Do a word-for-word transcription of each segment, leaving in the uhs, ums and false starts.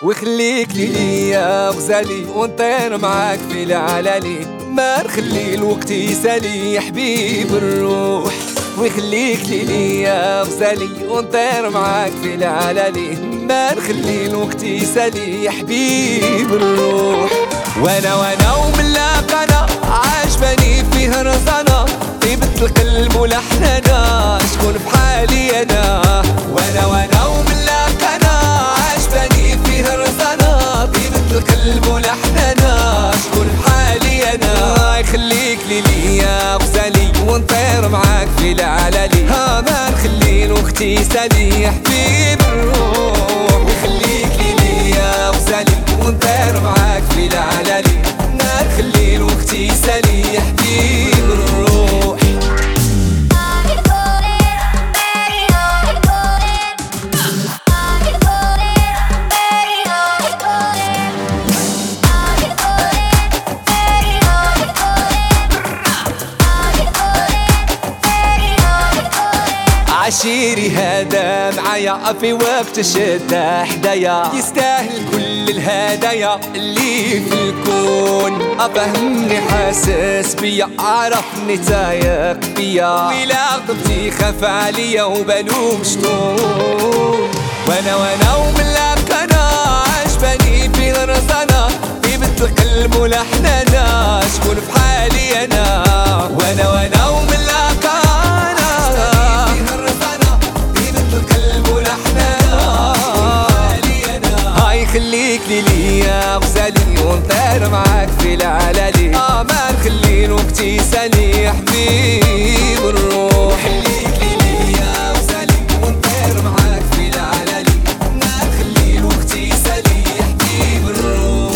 وخليك لي يا غزالي ونطير معاك في العلالي، ما نخلي الوقت يسالي يا حبيب الروح. وخليك لي يا غزالي ونطير معاك في العلالي، ما نخلي الوقت يسالي يا حبيب الروح. وانا وانا وملاقنا عاجباني فيه رزانة، طيبة القلب ولحننا شكون بحالي انا. وانا وانا وملاقنا عاجباني فيه رزانة، طيبة القلب ولحننا شكون بحالي انا. يخليك لي يا غزالي ونطير معاك في العلالي، ها ما نخلي الوقت يسالي يا حبيب الروح. وخليك لي يا غزالي ونطير معاك في العلالي، ما نخلي الوقت يسالي يا حبيب الروح. عشيري هذا معايا في وقت الشدة حدايا، يستاهل كل الهدايا اللي في الكون. أفهمني حاسس بيا عرفني تايق بيا، ولا غضبتي خاف عليا وبالو مشطون. وانا وانا وملاقنا عجباني في الرزانة، طيبة القلب ولحننا شكون بحالي انا. وانا وانا وملاقنا خليك لي يا غزالي ونطير معاك في العلالي، اه ما نخلي الوقت يسالي يا حبيب الروح. خليك لي يا غزالي ونطير معاك في العلالي، ما نخلي الوقت يسالي يا حبيب الروح.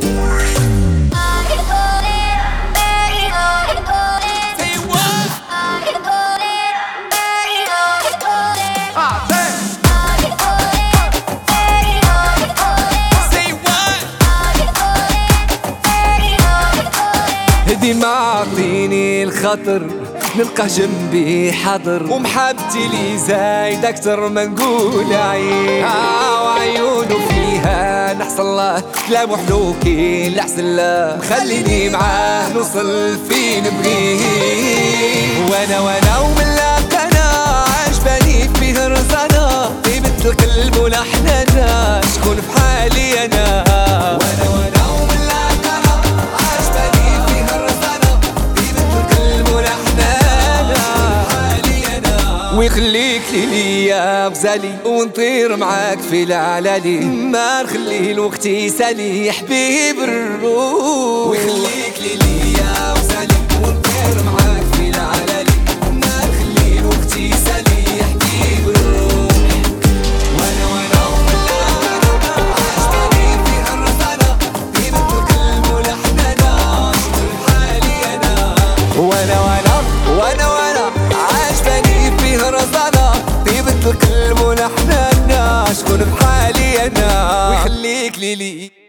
ديما عطيني الخطر نلقاه جنبي حاضر، ومحبتي لي زايدة أكتر ما نقول عين. آه وعيونه فيها نحصل الله كلام وحلو كي لحسن له، مخليني معاه نوصل فين نبغيه. وانا وانا وملاقنا عجباني فيه رزانة، طيبة القلب ولحننا شكون بحالي انا. وانا وانا ويخليك لي يا غزالي ونطير معاك في العلالي، ما نخلي الوقت يسالي يا حبيب الروح. ويخليك لي يا غزالي ونطير معاك في العلالي، ما نخلي الوقت يسالي يا حبيب الروح. وانا وانا وملاقنا عجباني فيها الرزانة، طيبة القلب ولحننا شكون بحالي انا. وانا وانا وانا وانا عجباني فيه رزانة، طيبة القلب ونحننا شكون بحالي انا. ويخليك لي